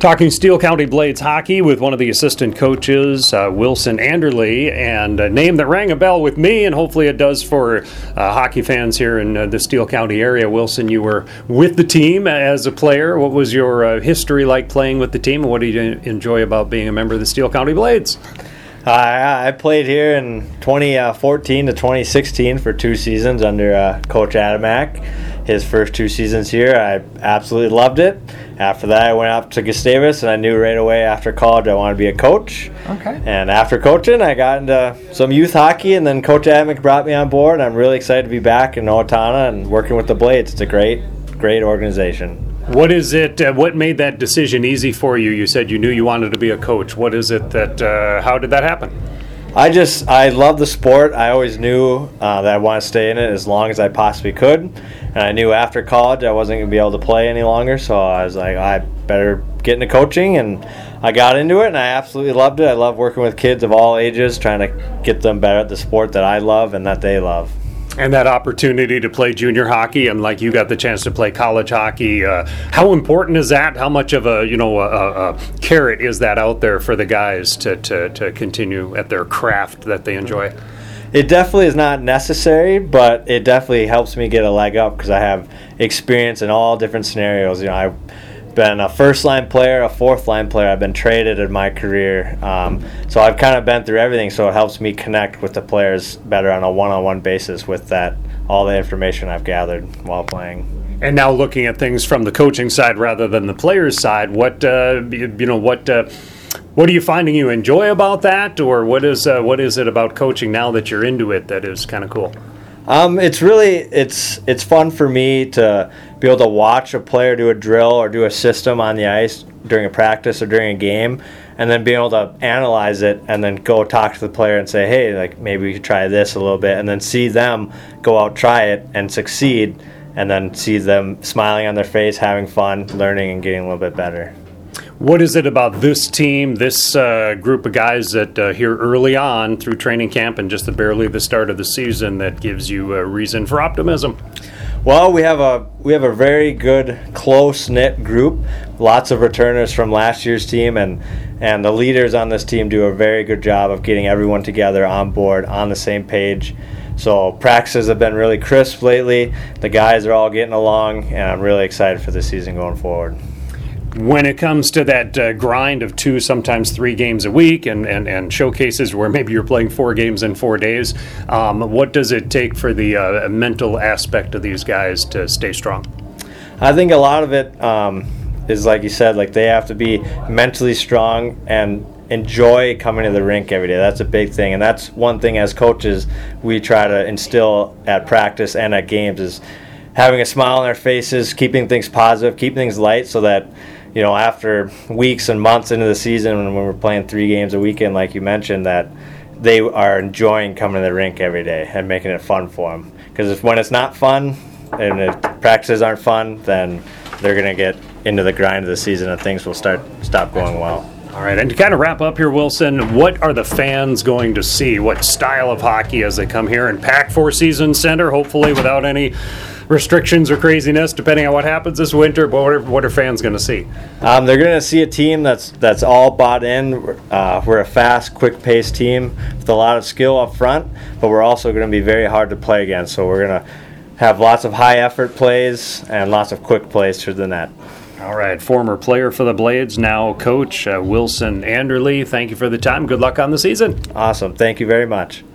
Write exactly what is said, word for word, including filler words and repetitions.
Talking Steele County Blades hockey with one of the assistant coaches, uh, Wilson Anderle, and a name that rang a bell with me, and hopefully it does for uh, hockey fans here in uh, the Steele County area. Wilson, you were with the team as a player. What was your uh, history like playing with the team, and what do you enjoy about being a member of the Steele County Blades? Uh, I played here in twenty fourteen to twenty sixteen for two seasons under uh, Coach Adamak. His first two seasons here, I absolutely loved it. After that, I went up to Gustavus, and I knew right away after college I wanted to be a coach. Okay. And after coaching, I got into some youth hockey, and then Coach Adamak brought me on board. I'm really excited to be back in Owatonna and working with the Blades. It's a great, great organization. What is it, uh, what made that decision easy for you? You said you knew you wanted to be a coach. What is it that, uh, how did that happen? I just, I love the sport. I always knew uh, that I wanted to stay in it as long as I possibly could. And I knew after college I wasn't going to be able to play any longer, so I was like, I better get into coaching, and I got into it, and I absolutely loved it. I love working with kids of all ages, trying to get them better at the sport that I love and that they love. And that opportunity to play junior hockey, and like you got the chance to play college hockey, uh, how important is that? How much of a you know a, a carrot is that out there for the guys to, to, to continue at their craft that they enjoy? It definitely is not necessary, but it definitely helps me get a leg up because I have experience in all different scenarios. You know, I've been a first-line player, a fourth-line player. I've been traded in my career. Um, so I've kind of been through everything, so it helps me connect with the players better on a one-on-one basis with that, all the information I've gathered while playing. And now looking at things from the coaching side rather than the players' side, what, uh, you, you know, what... Uh, What are you finding you enjoy about that, or what is uh, what is it about coaching now that you're into it that is kind of cool? Um, it's really it's it's fun for me to be able to watch a player do a drill or do a system on the ice during a practice or during a game, and then being able to analyze it and then go talk to the player and say, hey, like maybe we could try this a little bit, and then see them go out, try it, and succeed, and then see them smiling on their face, having fun, learning, and getting a little bit better. What is it about this team, this uh, group of guys that uh, here early on through training camp and just the barely the start of the season that gives you a reason for optimism? Well, we have a we have a very good, close-knit group. Lots of returners from last year's team, and and the leaders on this team do a very good job of getting everyone together on board, on the same page. So practices have been really crisp lately. The guys are all getting along, and I'm really excited for the season going forward. When it comes to that uh, grind of two, sometimes three games a week and, and, and showcases where maybe you're playing four games in four days, um, what does it take for the uh, mental aspect of these guys to stay strong? I think a lot of it um, is, like you said, like they have to be mentally strong and enjoy coming to the rink every day. That's a big thing, and that's one thing as coaches we try to instill at practice and at games is having a smile on their faces, keeping things positive, keeping things light so that you know, after weeks and months into the season when we're playing three games a weekend, like you mentioned, that they are enjoying coming to the rink every day and making it fun for them. Because if when it's not fun and if practices aren't fun, then they're going to get into the grind of the season and things will start stop going well. All right, and to kind of wrap up here, Wilson, what are the fans going to see? What style of hockey as they come here and pack Four Seasons Center, hopefully without any restrictions or craziness, depending on what happens this winter? But what are, what are fans going to see? Um, they're going to see a team that's that's all bought in. Uh, we're a fast, quick-paced team with a lot of skill up front, but we're also going to be very hard to play against. So we're going to have lots of high-effort plays and lots of quick plays through the net. All right, former player for the Blades, now coach, uh, Wilson Anderle. Thank you for the time. Good luck on the season. Awesome. Thank you very much.